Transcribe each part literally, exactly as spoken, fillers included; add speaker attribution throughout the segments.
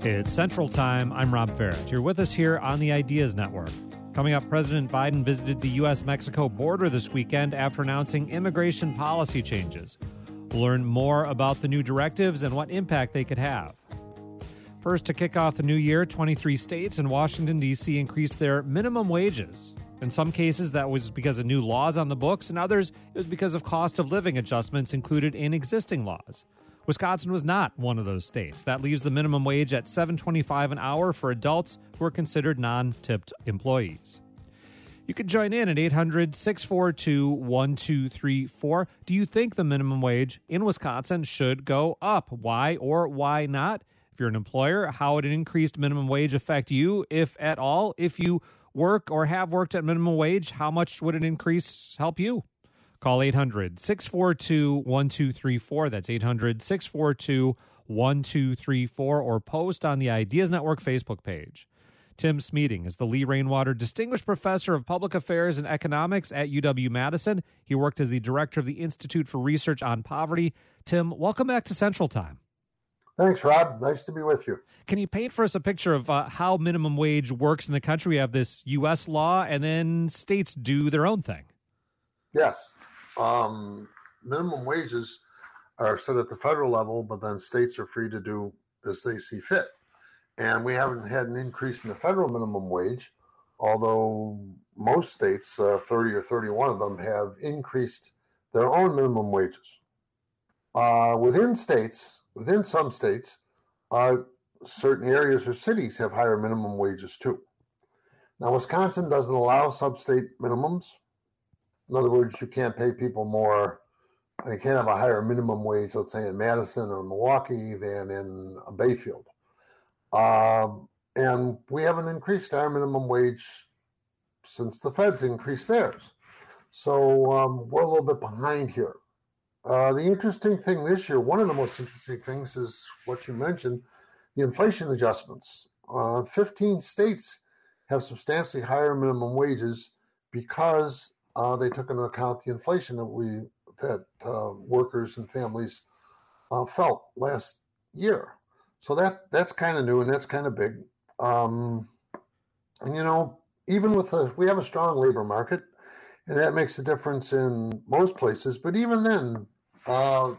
Speaker 1: It's Central Time. I'm Rob Farrett. You're with us here on the Ideas Network. Coming up, President Biden visited the U S Mexico border this weekend after announcing immigration policy changes. We'll learn more about the new directives and what impact they could have. First, to kick off the new year, twenty-three states and Washington, D C increased their minimum wages. In some cases, that was because of new laws on the books. In others, it was because of cost of living adjustments included in existing laws. Wisconsin was not one of those states. That leaves the minimum wage at seven dollars and twenty-five cents an hour for adults who are considered non-tipped employees. You can join in at eight hundred, six four two, one two three four. Do you think the minimum wage in Wisconsin should go up? Why or why not? If you're an employer, how would an increased minimum wage affect you, if at all? If you work or have worked at minimum wage, how much would an increase help you? Call eight hundred, six four two, one two three four. That's eight hundred, six four two, one two three four, or post on the Ideas Network Facebook page. Tim Smeeting is the Lee Rainwater Distinguished Professor of Public Affairs and Economics at U W-Madison. He worked as the Director of the Institute for Research on Poverty. Tim, welcome back to Central Time.
Speaker 2: Thanks, Rob. Nice to be with you.
Speaker 1: Can you paint for us a picture of uh, how minimum wage works in the country? We have this U S law, and then states do their own thing.
Speaker 2: Yes. Um, minimum wages are set at the federal level, but then states are free to do as they see fit. And we haven't had an increase in the federal minimum wage, although most states, uh, thirty or thirty-one of them, have increased their own minimum wages. Uh, within states, within some states, uh, certain areas or cities have higher minimum wages too. Now, Wisconsin doesn't allow sub-state minimums. In other words, you can't pay people more. You can't have a higher minimum wage, let's say in Madison or Milwaukee, than in Bayfield. Um, and we haven't increased our minimum wage since the feds increased theirs. So um, we're a little bit behind here. Uh, the interesting thing this year, one of the most interesting things is what you mentioned, the inflation adjustments. Uh, fifteen states have substantially higher minimum wages because uh, they took into account the inflation that we that uh, workers and families uh, felt last year. So that that's kind of new and that's kind of big. Um, and you know, even with the we have a strong labor market, and that makes a difference in most places. But even then, uh,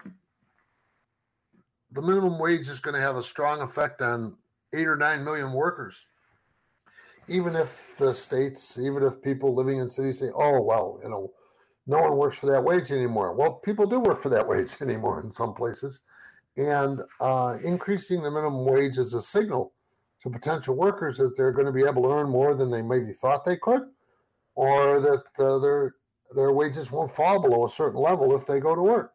Speaker 2: the minimum wage is going to have a strong effect on eight or nine million workers. Even if the states, even if people living in cities say, oh, well, you know, no one works for that wage anymore. Well, people do work for that wage anymore in some places. And uh, increasing the minimum wage is a signal to potential workers that they're going to be able to earn more than they maybe thought they could, or that uh, their their wages won't fall below a certain level if they go to work.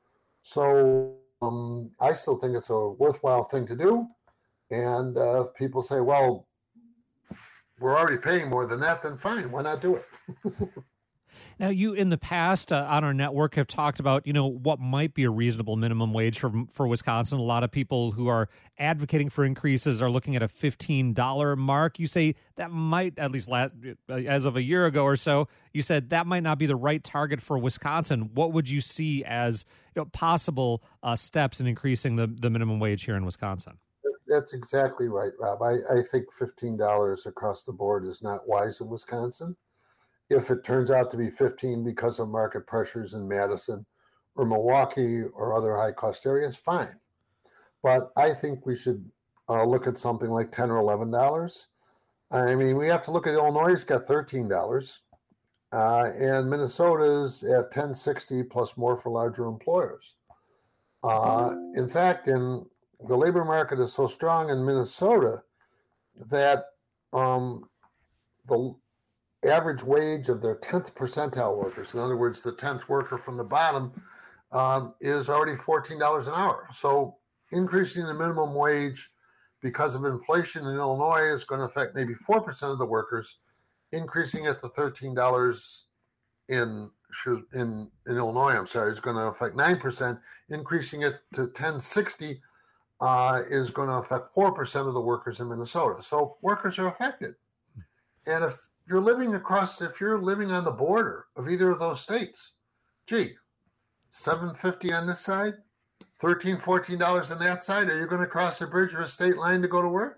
Speaker 2: So um, I still think it's a worthwhile thing to do. And uh, if people say, well, we're already paying more than that, then fine, why not do it?
Speaker 1: Now, you in the past uh, on our network have talked about, you know, what might be a reasonable minimum wage for for Wisconsin. A lot of people who are advocating for increases are looking at a fifteen dollars mark. You say that might, at least last, as of a year ago or so, you said that might not be the right target for Wisconsin. What would you see as, you know, possible uh, steps in increasing the, the minimum wage here in Wisconsin?
Speaker 2: That's exactly right, Rob. I, I think fifteen dollars across the board is not wise in Wisconsin. If it turns out to be fifteen because of market pressures in Madison or Milwaukee or other high-cost areas, fine. But I think we should uh, look at something like ten or eleven dollars. I mean, we have to look at Illinois, got thirteen dollars, uh, and Minnesota's at ten sixty plus more for larger employers. Uh, in fact, in the labor market is so strong in Minnesota that um, the average wage of their tenth percentile workers, in other words, the tenth worker from the bottom, um, is already fourteen dollars an hour. So increasing the minimum wage because of inflation in Illinois is going to affect maybe four percent of the workers. Increasing it to thirteen dollars in, in, in Illinois, I'm sorry, is going to affect nine percent. Increasing it to ten sixty uh, is going to affect four percent of the workers in Minnesota. So workers are affected. And if you're living across, if you're living on the border of either of those states, gee, seven fifty on this side, thirteen dollars, fourteen dollars on that side, are you going to cross a bridge or a state line to go to work?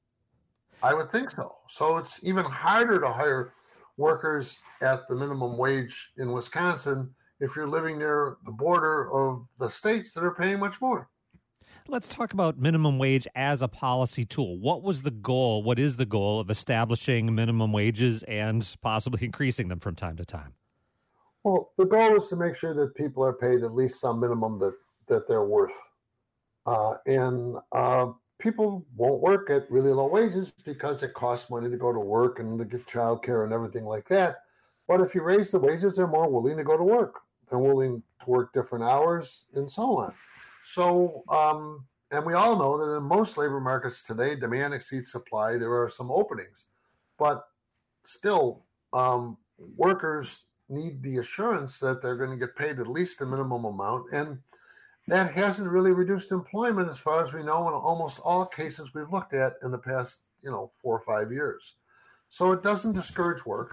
Speaker 2: I would think so. So it's even harder to hire workers at the minimum wage in Wisconsin if you're living near the border of the states that are paying much more.
Speaker 1: Let's talk about minimum wage as a policy tool. What was the goal? What is the goal of establishing minimum wages and possibly increasing them from time to time?
Speaker 2: Well, the goal is to make sure that people are paid at least some minimum that, that they're worth. Uh, and uh, people won't work at really low wages because it costs money to go to work and to get childcare and everything like that. But if you raise the wages, they're more willing to go to work. They're willing to work different hours and so on. So, um, and we all know that in most labor markets today, demand exceeds supply. There are some openings, but still, um, workers need the assurance that they're going to get paid at least the minimum amount. And that hasn't really reduced employment as far as we know in almost all cases we've looked at in the past, you know, four or five years. So it doesn't discourage work.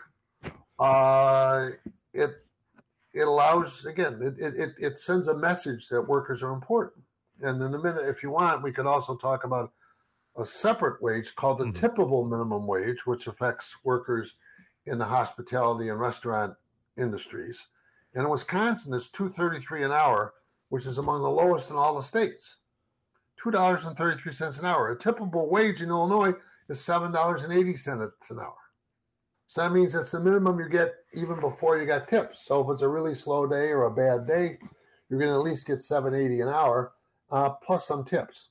Speaker 2: Uh, it it allows, again, it, it, it sends a message that workers are important. And in a minute, if you want, we could also talk about a separate wage called the mm-hmm. tippable minimum wage, which affects workers in the hospitality and restaurant industries. And in Wisconsin, it's two dollars and thirty-three cents an hour, which is among the lowest in all the states. two dollars and thirty-three cents an hour. A tippable wage in Illinois is seven dollars and eighty cents an hour. So that means it's the minimum you get even before you got tips. So if it's a really slow day or a bad day, you're going to at least get seven dollars and eighty cents an hour, uh, plus some tips.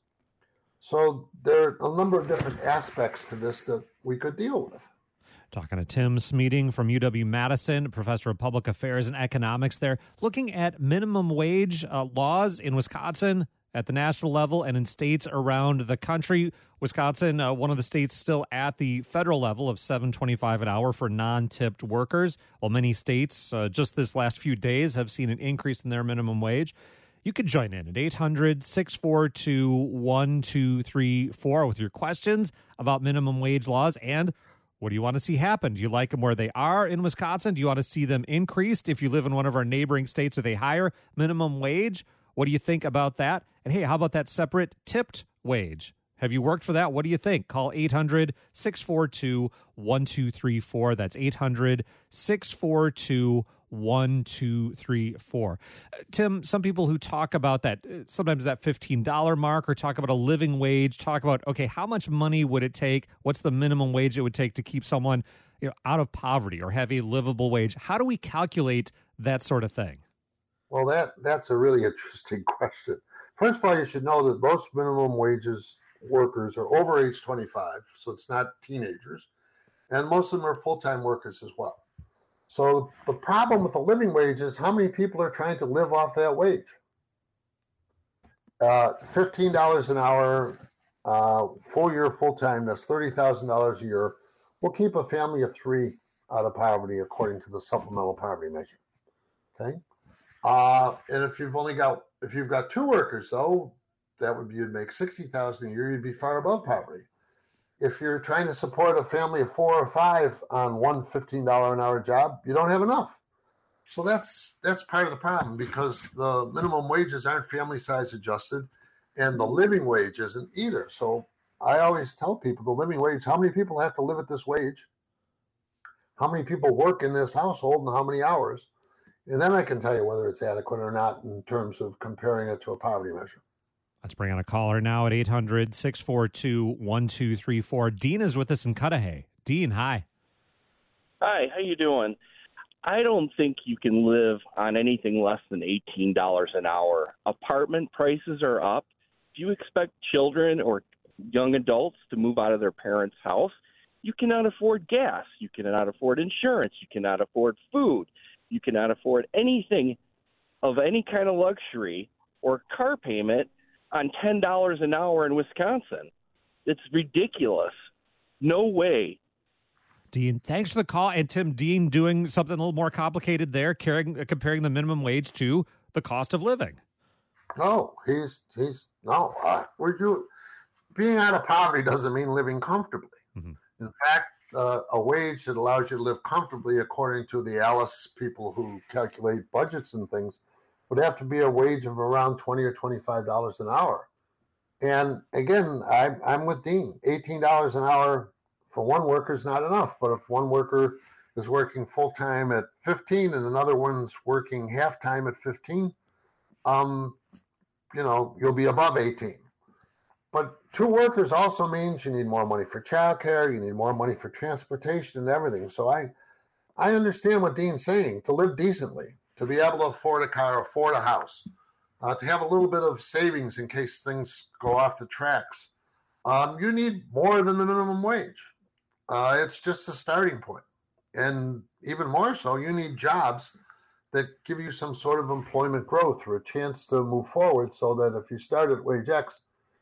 Speaker 2: So there are a number of different aspects to this that we could deal with.
Speaker 1: Talking to Tim Smeeding from U W-Madison, professor of public affairs and economics there, looking at minimum wage uh, laws in Wisconsin at the national level and in states around the country. Wisconsin, uh, one of the states still at the federal level of seven dollars and twenty-five cents an hour for non-tipped workers, while many states uh, just this last few days have seen an increase in their minimum wage. You could join in at eight hundred, six four two, one two three four with your questions about minimum wage laws. And what do you want to see happen? Do you like them where they are in Wisconsin? Do you want to see them increased? If you live in one of our neighboring states with a higher minimum wage, what do you think about that? And hey, how about that separate tipped wage? Have you worked for that? What do you think? Call eight hundred, six four two, one two three four. That's eight hundred, six four two, one two three four. Uh, Tim, some people who talk about that, uh, sometimes that fifteen dollars mark, or talk about a living wage, talk about, okay, how much money would it take? What's the minimum wage it would take to keep someone, you know, out of poverty or have a livable wage? How do we calculate that sort of thing?
Speaker 2: Well, that that's a really interesting question. First of all, you should know that most minimum wages workers are over age twenty-five, so it's not teenagers, and most of them are full-time workers as well. So the problem with the living wage is how many people are trying to live off that wage. Uh, fifteen dollars an hour, uh, full year, full-time, that's thirty thousand dollars a year. Will keep a family of three out of poverty according to the supplemental poverty measure. Okay? Uh, and if you've only got, if you've got two workers though, that would be, you'd make sixty thousand dollars a year, you'd be far above poverty. If you're trying to support a family of four or five on one fifteen dollars an hour job, you don't have enough. So that's that's part of the problem, because the minimum wages aren't family size adjusted and the living wage isn't either. So I always tell people the living wage, how many people have to live at this wage? How many people work in this household and how many hours? And then I can tell you whether it's adequate or not in terms of comparing it to a poverty measure.
Speaker 1: Let's bring on a caller now at eight hundred, six four two, one two three four. Dean is with us in Cudahy. Dean, hi.
Speaker 3: Hi, how you doing? I don't think you can live on anything less than eighteen dollars an hour. Apartment prices are up. If you expect children or young adults to move out of their parents' house, you cannot afford gas. You cannot afford insurance. You cannot afford food. You cannot afford anything of any kind of luxury or car payment on ten dollars an hour in Wisconsin. It's ridiculous. No way.
Speaker 1: Dean, thanks for the call. And Tim, Dean doing something a little more complicated there, comparing, comparing the minimum wage to the cost of living.
Speaker 2: No, he's, he's, no, uh, we're doing, being out of poverty doesn't mean living comfortably. Mm-hmm. In fact, uh, a wage that allows you to live comfortably, according to the Alice people who calculate budgets and things, would have to be a wage of around twenty or twenty-five dollars an hour. And again, I, I'm with Dean. eighteen dollars an hour for one worker is not enough. But if one worker is working full-time at fifteen and another one's working half-time at fifteen, um, you know, you'll be above eighteen. But two workers also means you need more money for childcare, you need more money for transportation and everything. So I, I understand what Dean's saying. To live decently, to be able to afford a car, afford a house, uh, to have a little bit of savings in case things go off the tracks, um, you need more than the minimum wage. Uh, it's just a starting point. And even more so, you need jobs that give you some sort of employment growth or a chance to move forward so that if you start at wage X,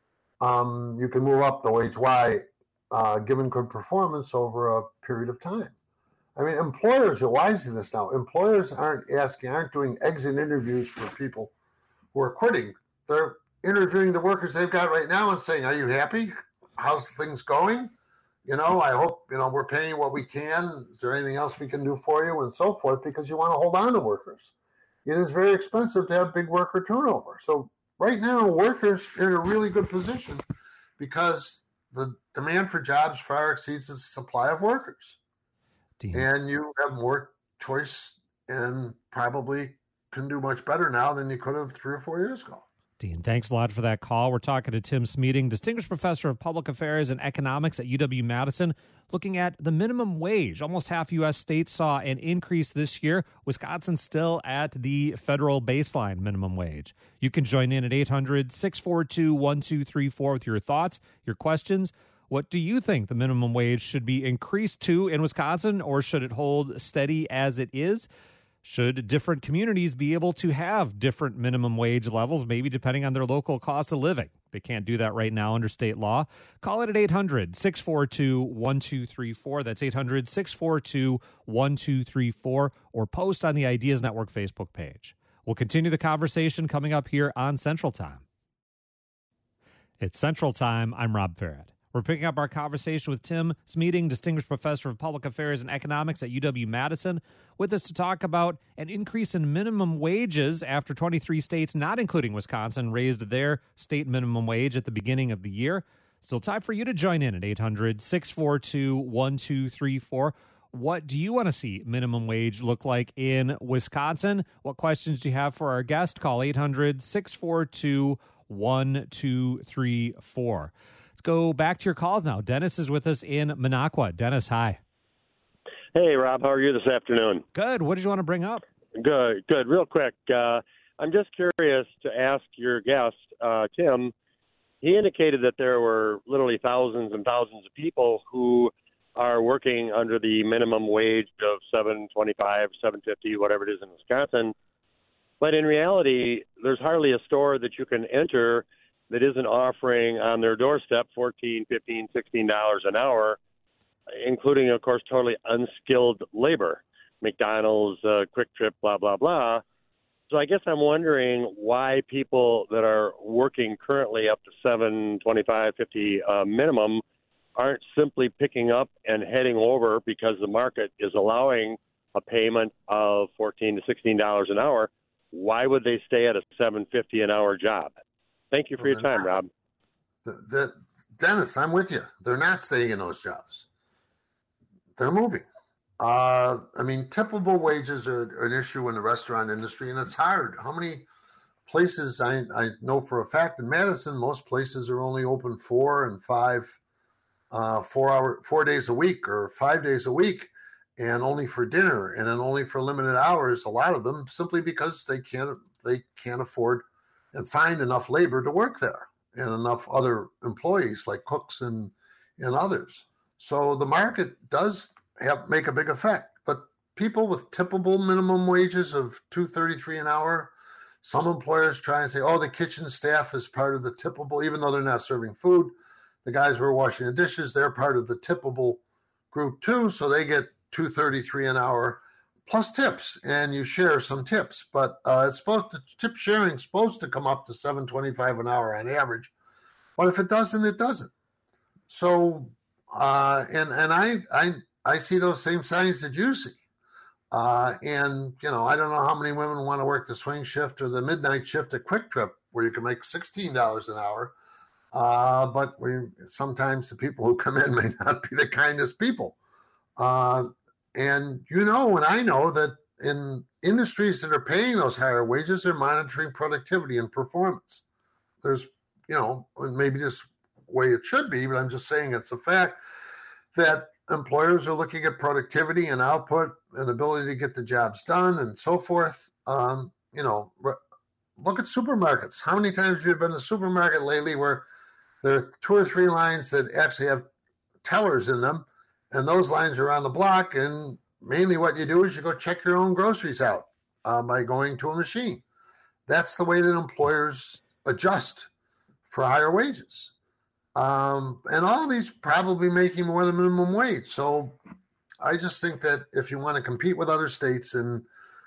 Speaker 2: um, you can move up to wage Y, uh, given good performance over a period of time. I mean, employers are wise to this now. Employers aren't asking, aren't doing exit interviews for people who are quitting. They're interviewing the workers they've got right now and saying, are you happy? How's things going? You know, I hope, you know, we're paying what we can. Is there anything else we can do for you? And so forth, because you want to hold on to workers. It is very expensive to have big worker turnover. So right now, workers are in a really good position because the demand for jobs far exceeds the supply of workers. Dean. And you have more choice and probably can do much better now than you could have three or four years ago.
Speaker 1: Dean, thanks a lot for that call. We're talking to Tim Smeating, Distinguished Professor of Public Affairs and Economics at U W-Madison, looking at the minimum wage. Almost half U S states saw an increase this year. Wisconsin still at the federal baseline minimum wage. You can join in at eight hundred, six four two, one two three four with your thoughts, your questions. What do you think the minimum wage should be increased to in Wisconsin, or should it hold steady as it is? Should different communities be able to have different minimum wage levels, maybe depending on their local cost of living? They can't do that right now under state law. Call it at eight hundred, six four two, one two three four. That's eight hundred, six four two, one two three four, or post on the Ideas Network Facebook page. We'll continue the conversation coming up here on Central Time. It's Central Time. I'm Rob Farrett. We're picking up our conversation with Tim Smeating, Distinguished Professor of Public Affairs and Economics at U W-Madison, with us to talk about an increase in minimum wages after twenty-three states, not including Wisconsin, raised their state minimum wage at the beginning of the year. Still time for you to join in at eight hundred, six four two, one two three four. What do you want to see minimum wage look like in Wisconsin? What questions do you have for our guest? Call eight hundred, six four two, one two three four. Go back to your calls now. Dennis is with us in Minocqua. Dennis, hi.
Speaker 4: Hey, Rob. How are you this afternoon?
Speaker 1: Good. What did you want to bring up?
Speaker 4: Good, good. Real quick, uh, I'm just curious to ask your guest, uh, Tim. He indicated that there were literally thousands and thousands of people who are working under the minimum wage of seven twenty-five, seven fifty, whatever it is in Wisconsin. But in reality, there's hardly a store that you can enter that isn't offering on their doorstep fourteen, fifteen, sixteen dollars an hour, including, of course, totally unskilled labor. McDonald's, uh, Quick Trip, blah, blah, blah. So I guess I'm wondering why people that are working currently up to seven twenty-five, fifty uh, minimum aren't simply picking up and heading over because the market is allowing a payment of fourteen to sixteen dollars an hour. Why would they stay at a seven fifty an hour job? Thank you for your time, Rob.
Speaker 2: The, the, Dennis, I'm with you. They're not staying in those jobs. They're moving. Uh, I mean, tippable wages are an issue in the restaurant industry, and it's hard. How many places, I, I know for a fact in Madison, most places are only open four and five, uh, four hour, four days a week or five days a week, and only for dinner, and then only for limited hours, a lot of them, simply because they can't, they can't afford and find enough labor to work there and enough other employees like cooks and, and others. So the market does have make a big effect. But people with tippable minimum wages of two thirty-three an hour, some employers try and say, oh, the kitchen staff is part of the tippable, even though they're not serving food. The guys who are washing the dishes, they're part of the tippable group too, so they get two thirty-three an hour. Plus tips, and you share some tips, but uh, it's supposed to, tip sharing is supposed to come up to seven twenty-five an hour on average. But if it doesn't, it doesn't. So, uh, and and I I I see those same signs that you see. Uh, and, you know, I don't know how many women want to work the swing shift or the midnight shift at Quick Trip where you can make sixteen dollars an hour. Uh, but we sometimes the people who come in may not be the kindest people. Uh, and you know, and I know that in industries that are paying those higher wages, they're monitoring productivity and performance. There's, you know, maybe this way it should be, but I'm just saying it's a fact that employers are looking at productivity and output and ability to get the jobs done and so forth. Um, you know, look at supermarkets. How many times have you been to a supermarket lately where there are two or three lines that actually have tellers in them, and those lines are on the block, and mainly what you do is you go check your own groceries out uh, by going to a machine. That's the way that employers adjust for higher wages. Um, and all of these probably making more than minimum wage. So I just think that if you want to compete with other states, and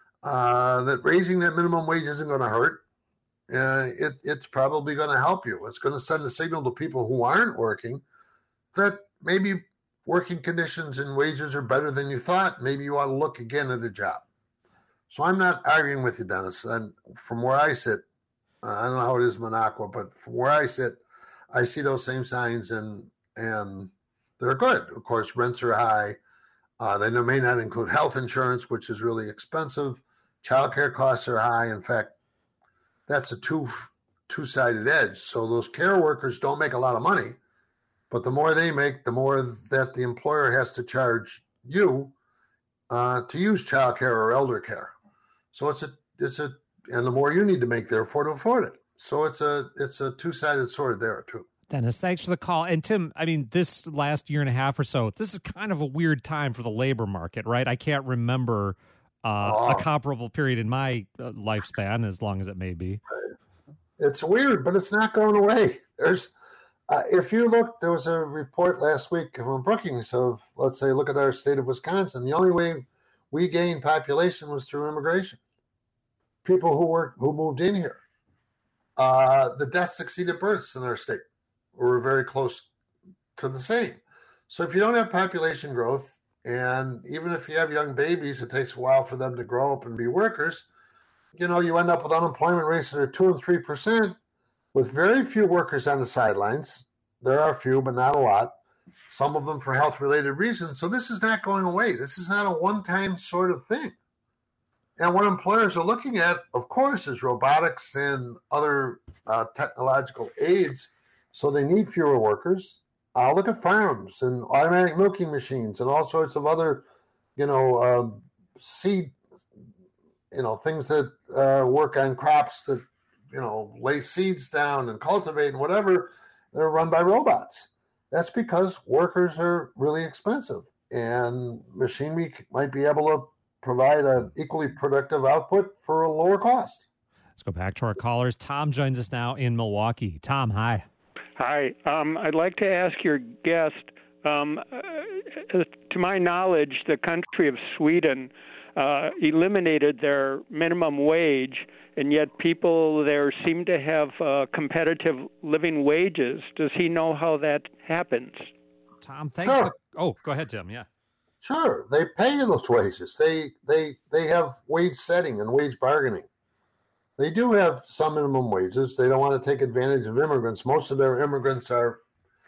Speaker 2: uh, that raising that minimum wage isn't going to hurt. Uh, it, it's probably going to help you. It's going to send a signal to people who aren't working that maybe working conditions and wages are better than you thought. Maybe you ought to look again at a job. So I'm not arguing with you, Dennis. And from where I sit, uh, I don't know how it is in Minocqua, but from where I sit, I see those same signs, and and they're good. Of course, rents are high. Uh, they may not include health insurance, which is really expensive. Childcare costs are high. In fact, that's a two two-sided edge. So those care workers don't make a lot of money, but the more they make, the more that the employer has to charge you uh, to use child care or elder care. So it's a it's a and the more you need to make, therefore, to afford it. So it's a it's a two-sided sword there too.
Speaker 1: Dennis, thanks for the call. And Tim, I mean, this last year and a half or so, this is kind of a weird time for the labor market, right? I can't remember Uh, oh. a comparable period in my uh, lifespan, as long as it may be.
Speaker 2: It's weird, but it's not going away. There's, uh, if you look, there was a report last week from Brookings of, let's say, look at our state of Wisconsin. The only way we gained population was through immigration. People who were who moved in here. Uh, the deaths exceeded births in our state. We're very close to the same. So if you don't have population growth, and even if you have young babies, it takes a while for them to grow up and be workers. You know, you end up with unemployment rates that are two and three percent with very few workers on the sidelines. There are a few, but not a lot. Some of them for health-related reasons. So this is not going away. This is not a one-time sort of thing. And what employers are looking at, of course, is robotics and other uh, technological aids. So they need fewer workers. Uh, look at farms and automatic milking machines and all sorts of other, you know, uh, seed, you know, things that uh, work on crops that, you know, lay seeds down and cultivate and whatever. They're run by robots. That's because workers are really expensive, and machinery might be able to provide an equally productive output for a lower cost.
Speaker 1: Let's go back to our callers. Tom joins us now in Milwaukee. Tom, hi.
Speaker 5: Hi. Um, I'd like to ask your guest, um, uh, to my knowledge, the country of Sweden uh, eliminated their minimum wage, and yet people there seem to have uh, competitive living wages. Does he know how that happens?
Speaker 1: Tom, thanks.
Speaker 2: Sure.
Speaker 1: For, oh, go ahead, Tim. Yeah.
Speaker 2: Sure. They pay those wages. They they they have wage setting and wage bargaining. They do have some minimum wages. They don't want to take advantage of immigrants. Most of their immigrants are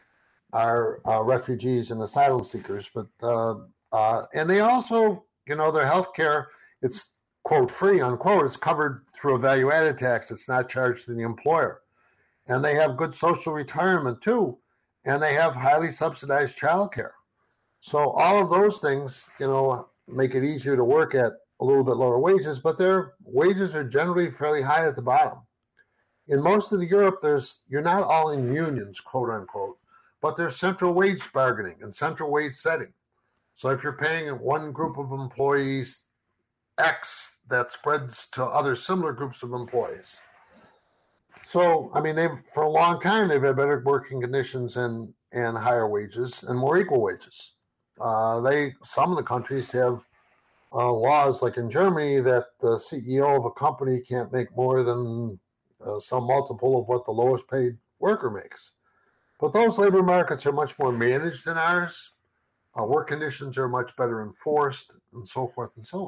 Speaker 2: are uh, refugees and asylum seekers, but uh, uh, and they also, you know, their health care, it's quote free unquote. It's covered through a value added tax. It's not charged to the employer, and they have good social retirement too, and they have highly subsidized child care. So all of those things, you know, make it easier to work at a little bit lower wages, but their wages are generally fairly high at the bottom. In most of the Europe, there's you're not all in unions, quote unquote, but there's central wage bargaining and central wage setting. So if you're paying one group of employees X, that spreads to other similar groups of employees. So, I mean, they've for a long time, they've had better working conditions and, and higher wages and more equal wages. Uh, they some of the countries have Uh, laws like in Germany that the C E O of a company can't make more than uh, some multiple of what the lowest paid worker makes. But those labor markets are much more managed than ours. Uh, work conditions are much better enforced, and so forth and so on.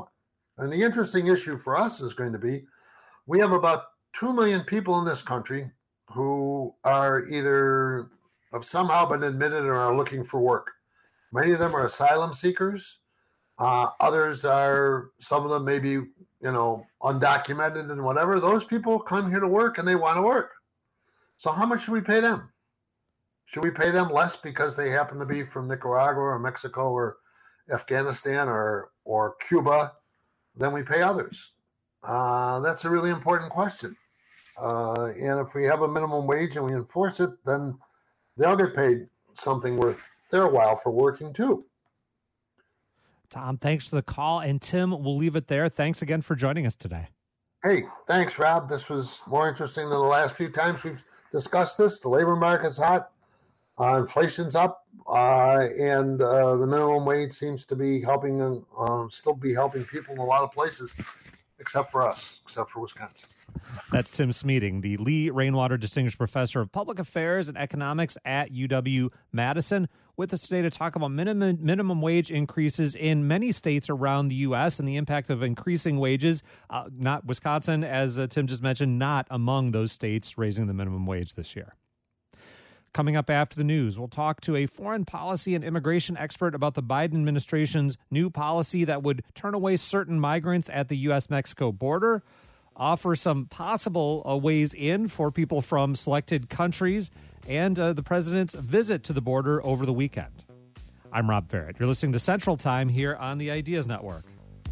Speaker 2: And the interesting issue for us is going to be, we have about two million people in this country who are either have somehow been admitted or are looking for work. Many of them are asylum seekers. Uh, others are, some of them may be, you know, undocumented and whatever. Those people come here to work and they want to work. So how much should we pay them? Should we pay them less because they happen to be from Nicaragua or Mexico or Afghanistan or, or Cuba than we pay others? Uh, that's a really important question. Uh, and if we have a minimum wage and we enforce it, then they'll get paid something worth their while for working too.
Speaker 1: Tom, thanks for the call. And Tim, we'll leave it there. Thanks again for joining us today.
Speaker 2: Hey, thanks, Rob. This was more interesting than the last few times we've discussed this. The labor market's hot, uh, inflation's up, uh, and uh, the minimum wage seems to be helping, uh, still be helping people in a lot of places, except for us, except for Wisconsin.
Speaker 1: That's Tim Smeating, the Lee Rainwater Distinguished Professor of Public Affairs and Economics at U W-Madison, with us today to talk about minimum minimum wage increases in many states around the U S and the impact of increasing wages. Uh, not Wisconsin, as uh, Tim just mentioned, not among those states raising the minimum wage this year. Coming up after the news, we'll talk to a foreign policy and immigration expert about the Biden administration's new policy that would turn away certain migrants at the U S Mexico border, offer some possible uh, ways in for people from selected countries, and uh, the president's visit to the border over the weekend. I'm Rob Barrett. You're listening to Central Time here on the Ideas Network.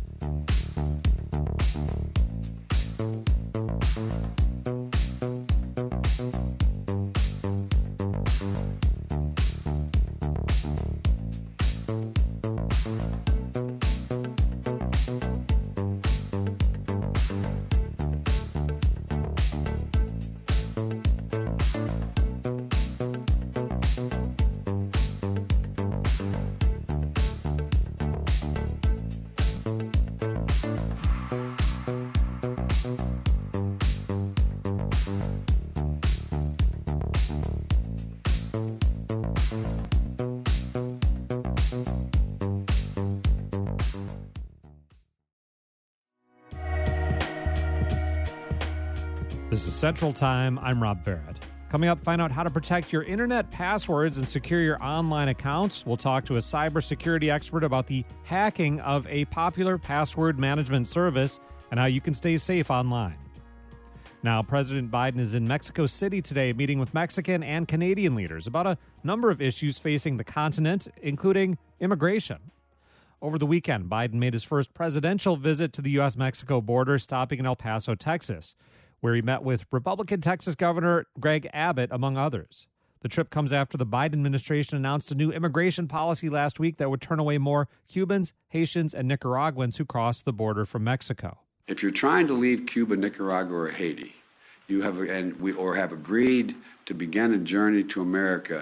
Speaker 1: This is Central Time. I'm Rob Barrett. Coming up, find out how to protect your internet passwords and secure your online accounts. We'll talk to a cybersecurity expert about the hacking of a popular password management service and how you can stay safe online. Now, President Biden is in Mexico City today, meeting with Mexican and Canadian leaders about a number of issues facing the continent, including immigration. Over the weekend, Biden made his first presidential visit to the U S Mexico border, stopping in El Paso, Texas, where he met with Republican Texas Governor Greg Abbott, among others. The trip comes after the Biden administration announced a new immigration policy last week that would turn away more Cubans, Haitians, and Nicaraguans who cross the border from Mexico.
Speaker 6: If you're trying to leave Cuba, Nicaragua, or Haiti, you have and we or have agreed to begin a journey to America,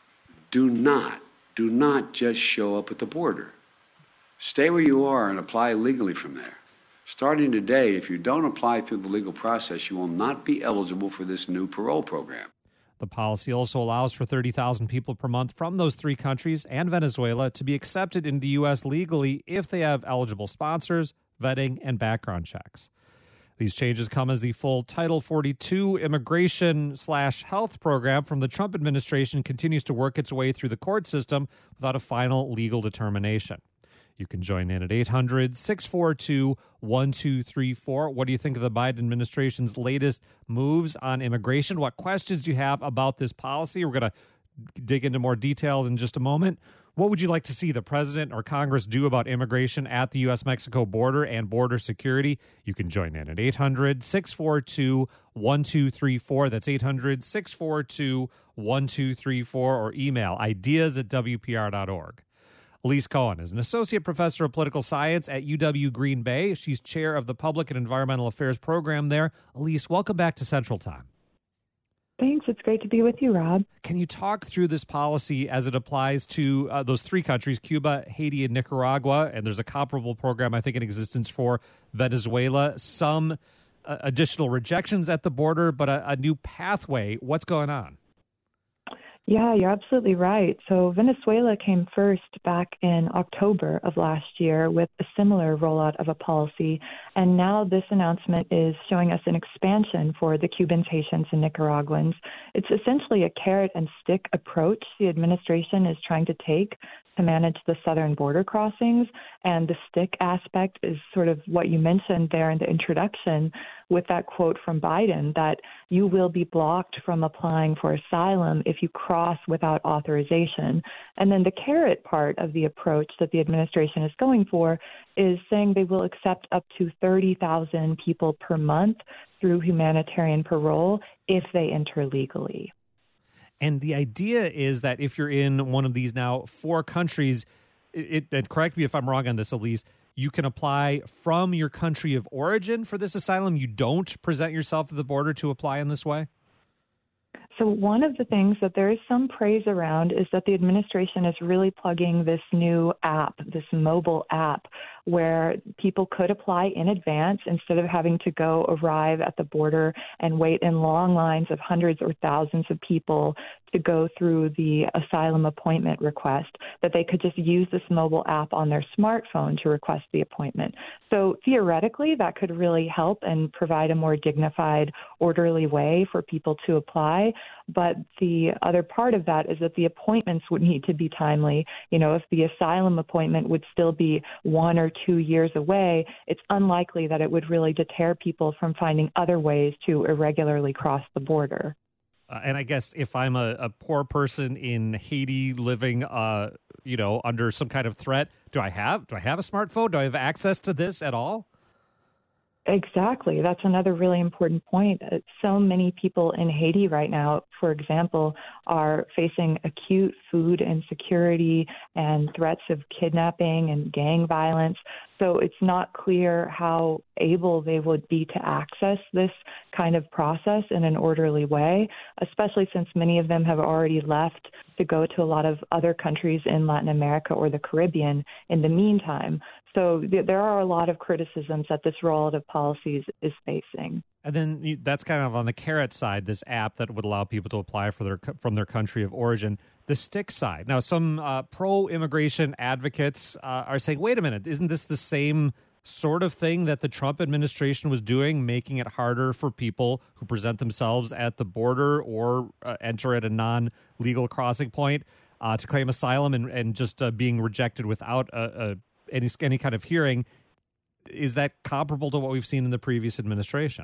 Speaker 6: do not, do not just show up at the border. Stay where you are and apply legally from there. Starting today, if you don't apply through the legal process, you will not be eligible for this new parole program.
Speaker 1: The policy also allows for thirty thousand people per month from those three countries and Venezuela to be accepted in the U S legally if they have eligible sponsors, vetting, and background checks. These changes come as the full Title forty-two immigration slash health program from the Trump administration continues to work its way through the court system without a final legal determination. You can join in at eight hundred, six four two, one two three four. What do you think of the Biden administration's latest moves on immigration? What questions do you have about this policy? We're going to dig into more details in just a moment. What would you like to see the president or Congress do about immigration at the U S Mexico border and border security? You can join in at eight hundred, six four two, one two three four. That's eight hundred, six four two, one two three four, or email ideas at W P R dot org. Elise Cohen is an associate professor of political science at U W Green Bay. She's chair of the Public and Environmental Affairs program there. Elise, welcome back to Central Time.
Speaker 7: Thanks. It's great to be with you, Rob.
Speaker 1: Can you talk through this policy as it applies to uh, those three countries, Cuba, Haiti, and Nicaragua? And there's a comparable program, I think, in existence for Venezuela. Some uh, additional rejections at the border, but a, a new pathway. What's going on?
Speaker 7: Yeah, you're absolutely right. So Venezuela came first back in October of last year with a similar rollout of a policy. And now this announcement is showing us an expansion for the Cubans, Haitians, and Nicaraguans. It's essentially a carrot and stick approach the administration is trying to take to manage the southern border crossings. And the stick aspect is sort of what you mentioned there in the introduction with that quote from Biden that you will be blocked from applying for asylum if you cross without authorization. And then the carrot part of the approach that the administration is going for is saying they will accept up to thirty thousand people per month through humanitarian parole if they enter legally.
Speaker 1: And the idea is that if you're in one of these now four countries, it, and correct me if I'm wrong on this, Elise, you can apply from your country of origin for this asylum. You don't present yourself at the border to apply in this way?
Speaker 7: So one of the things that there is some praise around is that the administration is really plugging this new app, this mobile app, where people could apply in advance instead of having to go arrive at the border and wait in long lines of hundreds or thousands of people to go through the asylum appointment request, that they could just use this mobile app on their smartphone to request the appointment. So theoretically, that could really help and provide a more dignified, orderly way for people to apply. But the other part of that is that the appointments would need to be timely. You know, if the asylum appointment would still be one or two years away, it's unlikely that it would really deter people from finding other ways to irregularly cross the border.
Speaker 1: Uh, and I guess if I'm a, a poor person in Haiti living, uh, you know, under some kind of threat, do I have do I have a smartphone? Do I have access to this at all?
Speaker 7: Exactly. That's another really important point. So many people in Haiti right now, for example, are facing acute food insecurity and threats of kidnapping and gang violence. So it's not clear how able they would be to access this kind of process in an orderly way, especially since many of them have already left to go to a lot of other countries in Latin America or the Caribbean in the meantime. So th- there are a lot of criticisms that this rollout of policies is facing.
Speaker 1: And then you, that's kind of on the carrot side, this app that would allow people to apply for their from their country of origin. The stick side. Now, some uh, pro-immigration advocates uh, are saying, wait a minute, isn't this the same sort of thing that the Trump administration was doing, making it harder for people who present themselves at the border or uh, enter at a non-legal crossing point uh, to claim asylum and, and just uh, being rejected without a, a, any, any kind of hearing? Is that comparable to what we've seen in the previous administration?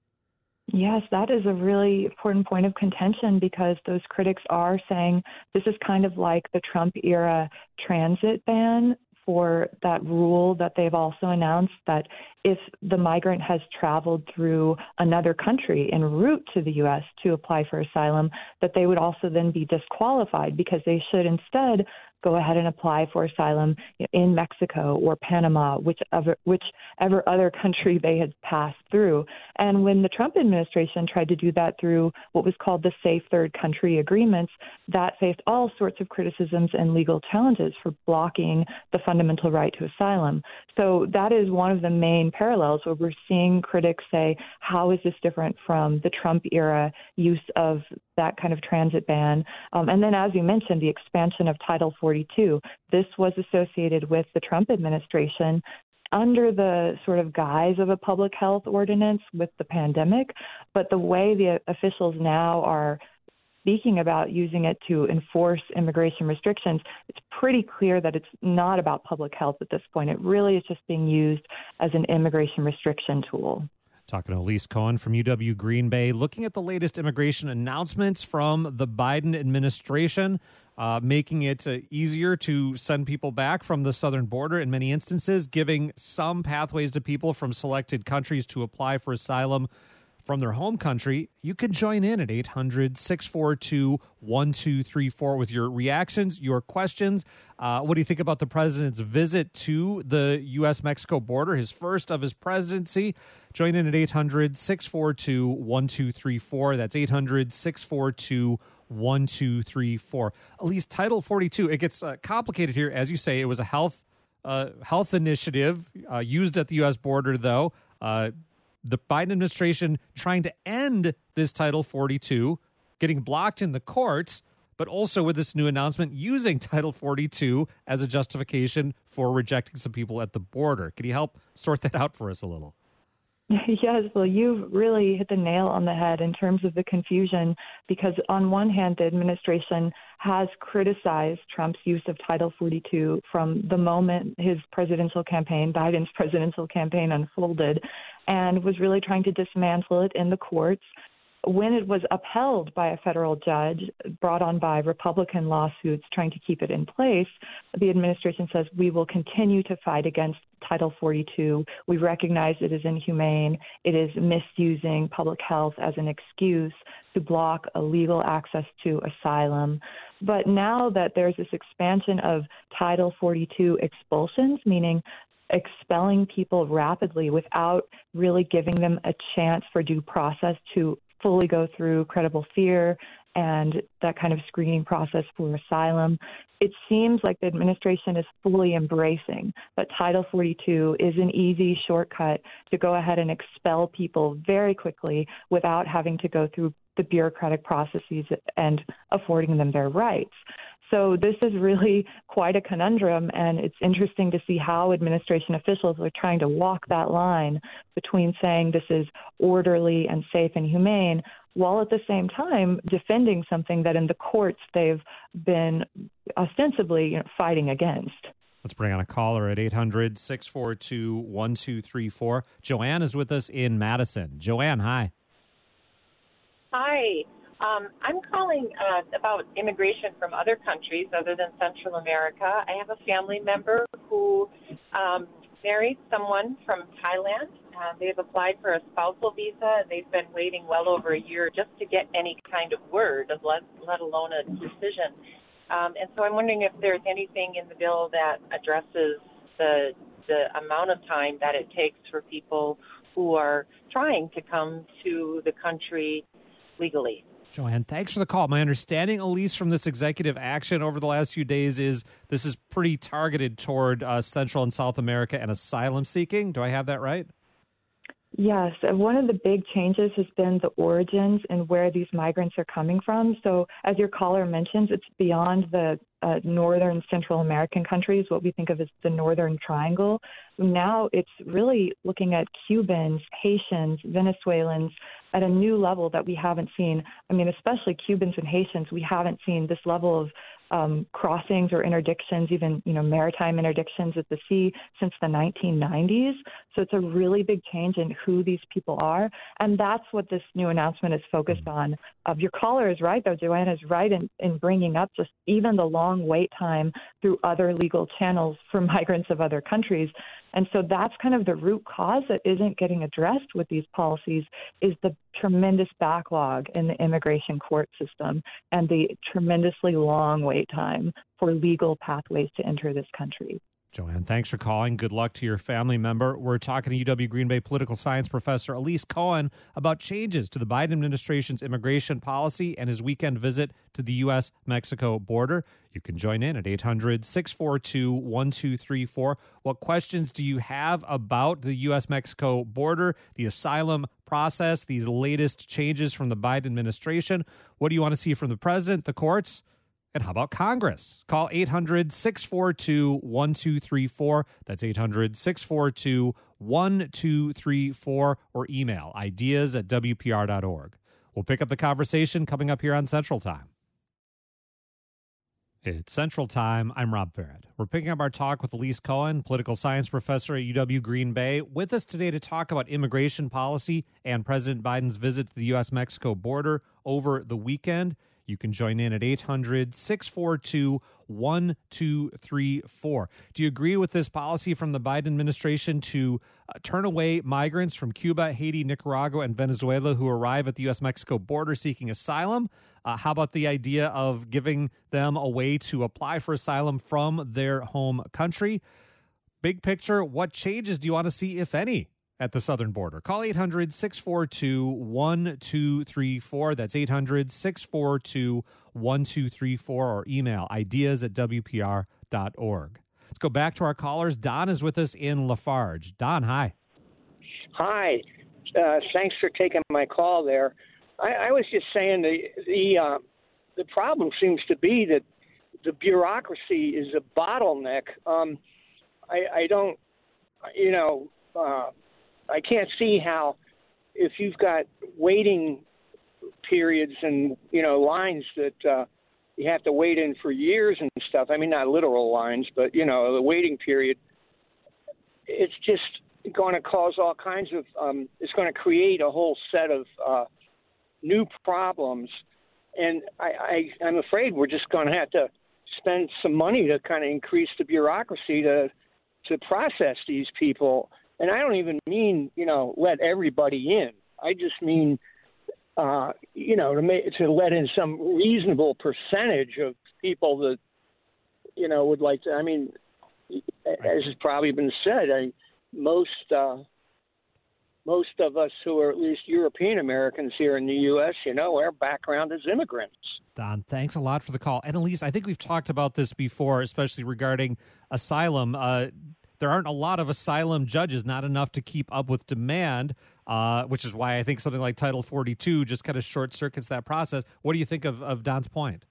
Speaker 7: Yes, that is a really important point of contention because those critics are saying this is kind of like the Trump era transit ban for that rule that they've also announced that if the migrant has traveled through another country en route to the U S to apply for asylum, that they would also then be disqualified because they should instead go ahead and apply for asylum in Mexico or Panama, whichever, whichever other country they had passed through. And when the Trump administration tried to do that through what was called the Safe Third Country Agreements, that faced all sorts of criticisms and legal challenges for blocking the fundamental right to asylum. So that is one of the main parallels where we're seeing critics say, how is this different from the Trump era use of that kind of transit ban? Um, and then, as you mentioned, the expansion of Title forty-two. This was associated with the Trump administration under the sort of guise of a public health ordinance with the pandemic. But the way the officials now are speaking about using it to enforce immigration restrictions, it's pretty clear that it's not about public health at this point. It really is just being used as an immigration restriction tool.
Speaker 1: Talking to Elise Cohen from U W Green Bay, looking at the latest immigration announcements from the Biden administration, uh, making it uh, easier to send people back from the southern border in many instances, giving some pathways to people from selected countries to apply for asylum from their home country. You can join in at eight hundred, six four two, one two three four with your reactions, your questions. Uh, what do you think about the president's visit to the U S Mexico border, his first of his presidency? Join in at eight hundred, six four two, one two three four. That's eight hundred, six four two, one two three four. At least Title forty-two, it gets uh, complicated here. As you say, it was a health uh, health initiative uh, used at the U S border, though. Uh, the Biden administration trying to end this Title forty-two, getting blocked in the courts, but also with this new announcement using Title forty-two as a justification for rejecting some people at the border. Can you help sort that out for us a little?
Speaker 7: Yes, well, you've really hit the nail on the head in terms of the confusion, because on one hand, the administration has criticized Trump's use of Title forty-two from the moment his presidential campaign, Biden's presidential campaign, unfolded, and was really trying to dismantle it in the courts. When it was upheld by a federal judge, brought on by Republican lawsuits trying to keep it in place, the administration says we will continue to fight against Title forty-two. We recognize it is inhumane. It is misusing public health as an excuse to block illegal access to asylum. But now that there's this expansion of Title forty-two expulsions, meaning expelling people rapidly without really giving them a chance for due process to fully go through credible fear and that kind of screening process for asylum, it seems like the administration is fully embracing that Title forty-two is an easy shortcut to go ahead and expel people very quickly without having to go through the bureaucratic processes and affording them their rights. So this is really quite a conundrum, and it's interesting to see how administration officials are trying to walk that line between saying this is orderly and safe and humane, while at the same time defending something that in the courts they've been ostensibly, you know, fighting against.
Speaker 1: Let's bring on a caller at eight hundred, six four two, one two three four. Joanne is with us in Madison. Joanne, hi.
Speaker 8: Hi. Um, I'm calling uh, about immigration from other countries other than Central America. I have a family member who um, married someone from Thailand. Uh, they've applied for a spousal visa. They've been waiting well over a year just to get any kind of word, of let, let alone a decision. Um, and so I'm wondering if there's anything in the bill that addresses the the amount of time that it takes for people who are trying to come to the country legally.
Speaker 1: Joanne, thanks for the call. My understanding, Elise, from this executive action over the last few days is this is pretty targeted toward uh, Central and South America and asylum seeking. Do I have that right?
Speaker 7: Yes. One of the big changes has been the origins and where these migrants are coming from. So as your caller mentions, it's beyond the uh, northern Central American countries, what we think of as the Northern Triangle. Now it's really looking at Cubans, Haitians, Venezuelans at a new level that we haven't seen. I mean, especially Cubans and Haitians, we haven't seen this level of um, crossings or interdictions, even, you know, maritime interdictions at the sea since the nineteen nineties. So it's a really big change in who these people are. And that's what this new announcement is focused on. Uh, your caller is right, though. Joanna is right in, in bringing up just even the long wait time through other legal channels for migrants of other countries. And so that's kind of the root cause that isn't getting addressed with these policies is the tremendous backlog in the immigration court system and the tremendously long wait time for legal pathways to enter this country.
Speaker 1: Joanne, thanks for calling. Good luck to your family member. We're talking to U W Green Bay political science professor Elise Cohen about changes to the Biden administration's immigration policy and his weekend visit to the U S Mexico border. You can join in at eight hundred, six four two, one two three four. What questions do you have about the U S Mexico border, the asylum process, these latest changes from the Biden administration? What do you want to see from the president, the courts? And how about Congress? Call eight hundred, six four two, one two three four. That's eight hundred, six four two, one two three four. Or email ideas at W P R dot org. We'll pick up the conversation coming up here on Central Time. It's Central Time. I'm Rob Barrett. We're picking up our talk with Elise Cohen, political science professor at U W Green Bay, with us today to talk about immigration policy and President Biden's visit to the U S Mexico border over the weekend. You can join in at eight hundred, six four two, one two three four. Do you agree with this policy from the Biden administration to uh, turn away migrants from Cuba, Haiti, Nicaragua, and Venezuela who arrive at the U S Mexico border seeking asylum? Uh, how about the idea of giving them a way to apply for asylum from their home country? Big picture, what changes do you want to see, if any, at the southern border? Call eight hundred, six four two, one two three four. That's eight hundred, six four two, one two three four, or email ideas at W P R dot org. Let's go back to our callers. Don is with us in Lafarge. Don, hi.
Speaker 9: Hi. Uh, thanks for taking my call there. I, I was just saying the, the uh, the problem seems to be that the bureaucracy is a bottleneck. Um, I, I don't, you know, uh, I can't see how if you've got waiting periods and, you know, lines that uh, you have to wait in for years and stuff. I mean, not literal lines, but, you know, the waiting period, it's just going to cause all kinds of, um, it's going to create a whole set of uh, new problems. And I, I, I'm afraid we're just going to have to spend some money to kind of increase the bureaucracy to to process these people. And I don't even mean, you know, let everybody in. I just mean, uh, you know, to make, to let in some reasonable percentage of people that, you know, would like to. I mean, as has probably been said, I, most uh, most of us who are at least European Americans here in the U S, you know, our background is immigrants.
Speaker 1: Don, thanks a lot for the call. And Elise, I think we've talked about this before, especially regarding asylum. Uh, there aren't a lot of asylum judges, not enough to keep up with demand, uh, which is why I think something like Title forty-two just kind of short circuits that process. What do you think of, of Don's point?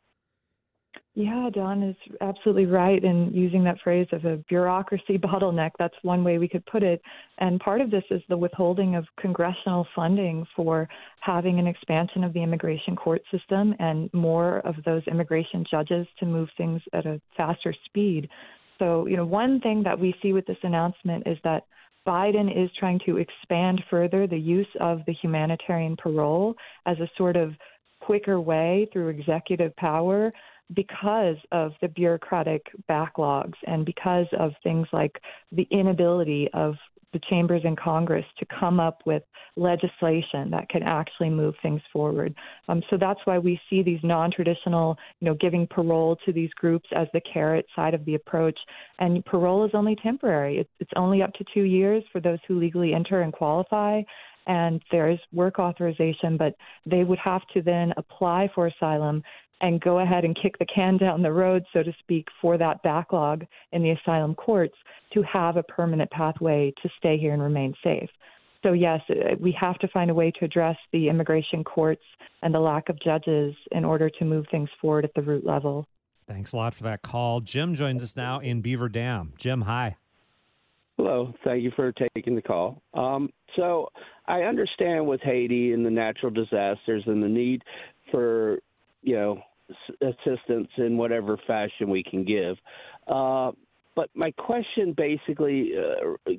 Speaker 7: Yeah, Don is absolutely right in using that phrase of a bureaucracy bottleneck. That's one way we could put it. And part of this is the withholding of congressional funding for having an expansion of the immigration court system and more of those immigration judges to move things at a faster speed. So, you know, one thing that we see with this announcement is that Biden is trying to expand further the use of the humanitarian parole as a sort of quicker way through executive power because of the bureaucratic backlogs and because of things like the inability of the chambers in Congress to come up with legislation that can actually move things forward. Um, so that's why we see these non-traditional, you know, giving parole to these groups as the carrot side of the approach. And parole is only temporary. It's, it's only up to two years for those who legally enter and qualify. And there is work authorization, but they would have to then apply for asylum and go ahead and kick the can down the road, so to speak, for that backlog in the asylum courts to have a permanent pathway to stay here and remain safe. So, yes, we have to find a way to address the immigration courts and the lack of judges in order to move things forward at the root level.
Speaker 1: Thanks a lot for that call. Jim joins us now in Beaver Dam. Jim, hi.
Speaker 10: Hello. Thank you for taking the call. Um, so I understand with Haiti and the natural disasters and the need for, you know, assistance in whatever fashion we can give. Uh, but my question basically uh,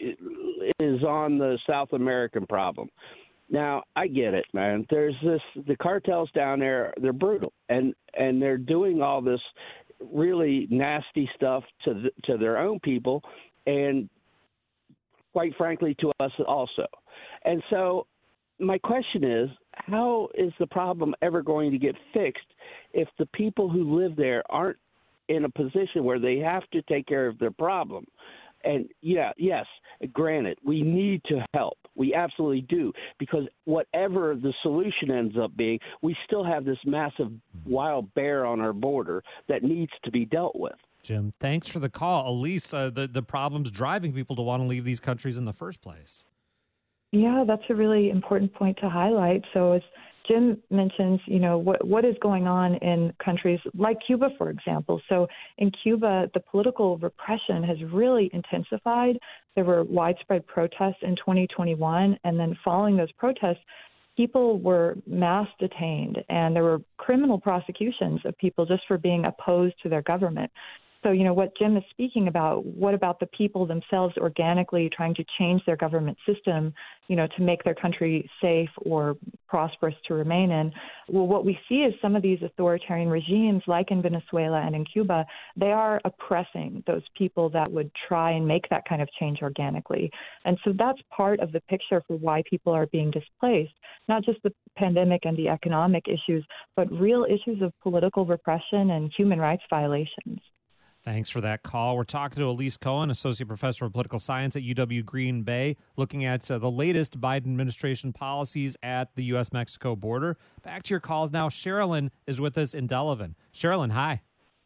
Speaker 10: is on the South American problem. Now, I get it, man. There's this, the cartels down there, they're brutal, and, and they're doing all this really nasty stuff to the, to their own people and, quite frankly, to us also. And so my question is, how is the problem ever going to get fixed if the people who live there aren't in a position where they have to take care of their problem? And, yeah, yes, granted, we need to help. We absolutely do, because whatever the solution ends up being, we still have this massive wild bear on our border that needs to be dealt with.
Speaker 1: Jim, thanks for the call. Elise, uh, the, the problem's driving people to want to leave these countries in the first place.
Speaker 7: Yeah, that's a really important point to highlight. So as Jim mentions, you know, what what is going on in countries like Cuba, for example. So in Cuba, the political repression has really intensified. There were widespread protests in twenty twenty-one, and then following those protests, people were mass detained, and there were criminal prosecutions of people just for being opposed to their government. So, you know, what Jim is speaking about, what about the people themselves organically trying to change their government system, you know, to make their country safe or prosperous to remain in? Well, what we see is some of these authoritarian regimes, like in Venezuela and in Cuba, they are oppressing those people that would try and make that kind of change organically. And so that's part of the picture for why people are being displaced, not just the pandemic and the economic issues, but real issues of political repression and human rights violations.
Speaker 1: Thanks for that call. We're talking to Elise Cohen, Associate Professor of Political Science at U W Green Bay, looking at uh, the latest Biden administration policies at the U S Mexico border. Back to your calls now. Sherilyn is with us in Delavan. Sherilyn, hi.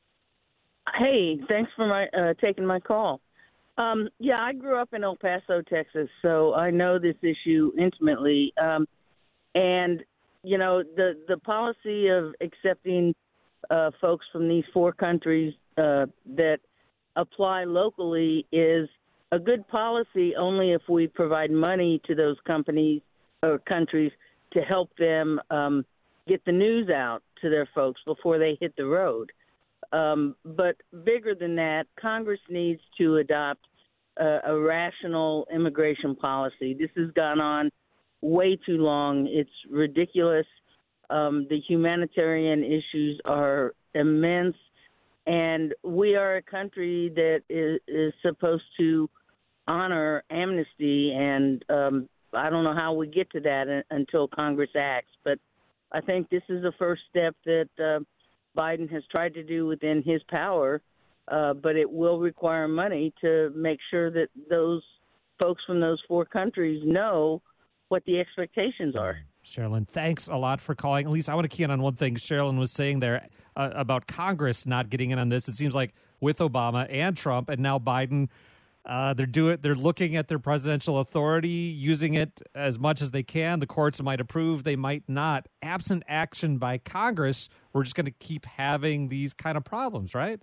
Speaker 11: Hey, thanks for my uh, taking my call. Um, yeah, I grew up in El Paso, Texas, so I know this issue intimately. Um, and you know, the, the policy of accepting uh, folks from these four countries uh, that apply locally is a good policy only if we provide money to those companies or countries to help them um, get the news out to their folks before they hit the road. Um, but bigger than that, Congress needs to adopt a, a rational immigration policy. This has gone on way too long. It's ridiculous. Um, the humanitarian issues are immense, and we are a country that is, is supposed to honor amnesty, and um, I don't know how we get to that until Congress acts. But I think this is the first step that uh, Biden has tried to do within his power, uh, but it will require money to make sure that those folks from those four countries know what the expectations are.
Speaker 1: Sherilyn, thanks a lot for calling. At least I want to key in on one thing Sherilyn was saying there uh, about Congress not getting in on this. It seems like with Obama and Trump and now Biden, uh, they're doing they're looking at their presidential authority, using it as much as they can. The courts might approve, they might not. Absent action by Congress, we're just going to keep having these kind of problems, right?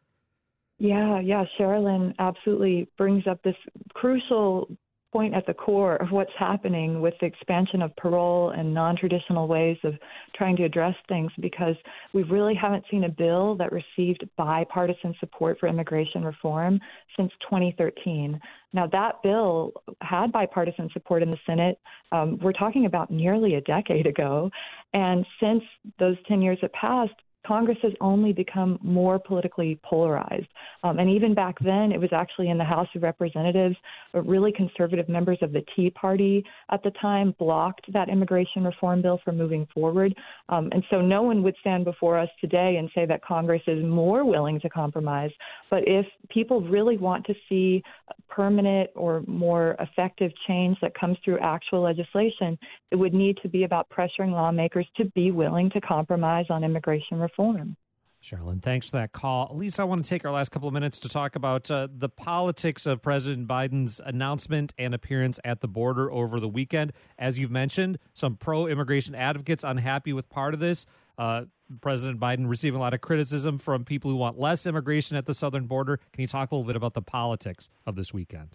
Speaker 7: Yeah, yeah. Sherilyn absolutely brings up this crucial point at the core of what's happening with the expansion of parole and non-traditional ways of trying to address things, because we really haven't seen a bill that received bipartisan support for immigration reform since twenty thirteen. Now, that bill had bipartisan support in the Senate. Um, we're talking about nearly a decade ago. And since those ten years have passed, Congress has only become more politically polarized. Um, and even back then, it was actually in the House of Representatives, really conservative members of the Tea Party at the time blocked that immigration reform bill from moving forward. Um, and so no one would stand before us today and say that Congress is more willing to compromise. But if people really want to see permanent or more effective change that comes through actual legislation, it would need to be about pressuring lawmakers to be willing to compromise on immigration reform. Reform.
Speaker 1: Sherilyn, thanks for that call. Lisa, I want to take our last couple of minutes to talk about uh, the politics of President Biden's announcement and appearance at the border over the weekend. As you've mentioned, some pro-immigration advocates unhappy with part of this. Uh, President Biden receiving a lot of criticism from people who want less immigration at the southern border. Can you talk a little bit about the politics of this weekend?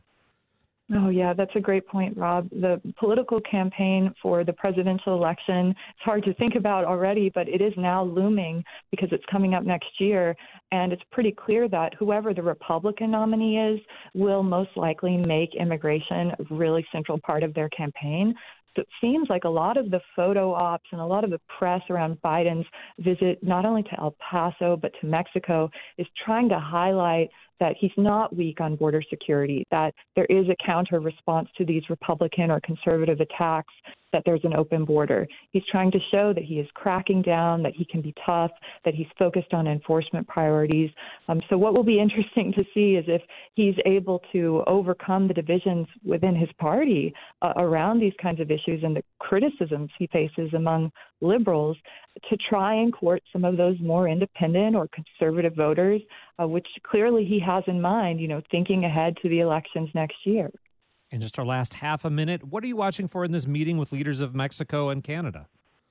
Speaker 7: Oh, yeah, that's a great point, Rob. The political campaign for the presidential election, it's hard to think about already, but it is now looming because it's coming up next year. And it's pretty clear that whoever the Republican nominee is will most likely make immigration a really central part of their campaign. So it seems like a lot of the photo ops and a lot of the press around Biden's visit, not only to El Paso, but to Mexico, is trying to highlight that he's not weak on border security, that there is a counter response to these Republican or conservative attacks, that there's an open border. He's trying to show that he is cracking down, that he can be tough, that he's focused on enforcement priorities. Um, so what will be interesting to see is if he's able to overcome the divisions within his party uh, around these kinds of issues and the criticisms he faces among liberals to try and court some of those more independent or conservative voters, uh, which clearly he has in mind, you know, thinking ahead to the elections next year.
Speaker 1: In just our last half a minute, what are you watching for in this meeting with leaders of Mexico and Canada?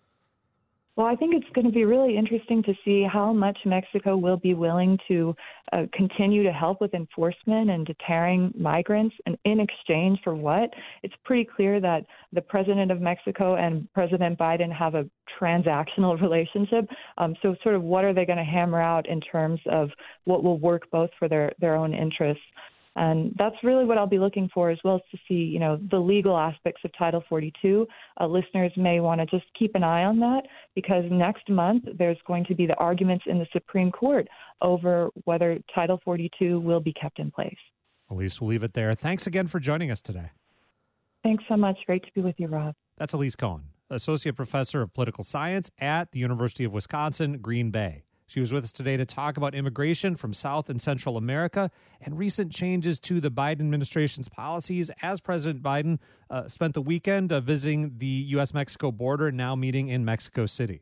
Speaker 7: Well, I think it's going to be really interesting to see how much Mexico will be willing to uh, continue to help with enforcement and deterring migrants, and in exchange for what? It's pretty clear that the president of Mexico and President Biden have a transactional relationship. Um, so sort of what are they going to hammer out in terms of what will work both for their, their own interests? And that's really what I'll be looking for, as well as to see, you know, the legal aspects of Title forty-two. Uh, listeners may want to just keep an eye on that, because next month there's going to be the arguments in the Supreme Court over whether Title forty-two will be kept in place.
Speaker 1: Elise, we'll leave it there. Thanks again for joining us today.
Speaker 7: Thanks so much. Great to be with you, Rob.
Speaker 1: That's Elise Cohen, Associate Professor of Political Science at the University of Wisconsin, Green Bay. She was with us today to talk about immigration from South and Central America and recent changes to the Biden administration's policies as President Biden uh, spent the weekend uh, visiting the U S Mexico border, now meeting in Mexico City.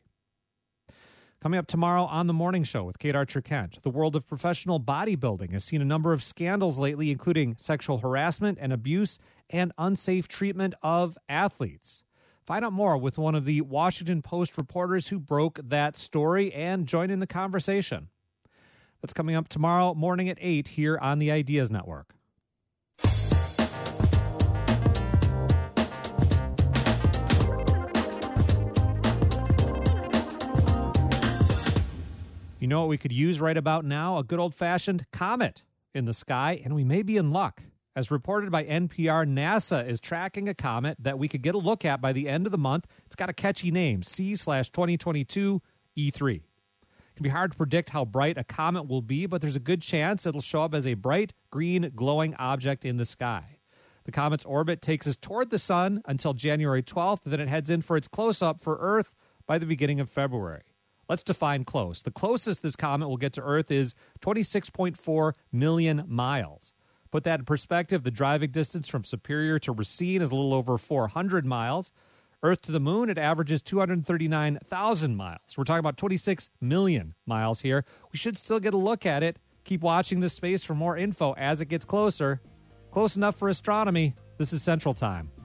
Speaker 1: Coming up tomorrow on The Morning Show with Kate Archer-Kent, the world of professional bodybuilding has seen a number of scandals lately, including sexual harassment and abuse and unsafe treatment of athletes. Find out more with one of the Washington Post reporters who broke that story and join in the conversation. That's coming up tomorrow morning at eight here on the Ideas Network. You know what we could use right about now? A good old-fashioned comet in the sky, and we may be in luck. As reported by N P R, NASA is tracking a comet that we could get a look at by the end of the month. It's got a catchy name, C slash twenty twenty-two E three. It can be hard to predict how bright a comet will be, but there's a good chance it'll show up as a bright, green, glowing object in the sky. The comet's orbit takes us toward the sun until January twelfth, then it heads in for its close-up for Earth by the beginning of February. Let's define close. The closest this comet will get to Earth is twenty-six point four million miles. Put that in perspective, the driving distance from Superior to Racine is a little over four hundred miles. Earth to the moon, it averages two hundred thirty-nine thousand miles. We're talking about twenty-six million miles here. We should still get a look at it. Keep watching this space for more info as it gets closer. Close enough for astronomy. This is Central Time.